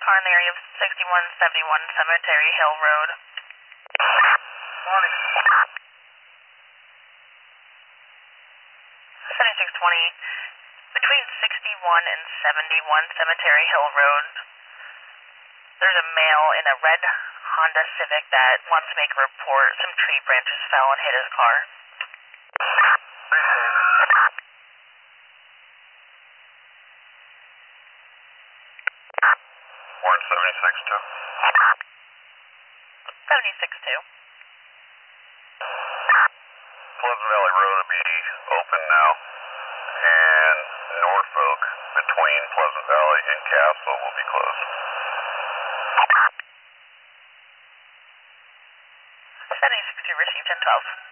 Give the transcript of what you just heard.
car in the area of 6171 Cemetery Hill Road. Morning. 7620, between 61 and 71 Cemetery Hill Road. There's a male in a red Honda Civic that wants to make a report. Some tree branches fell and hit his car. 76-2. 76-2. Pleasant Valley Road will be open now, and Norfolk between Pleasant Valley and Castle will be closed. 76-2 received 1012.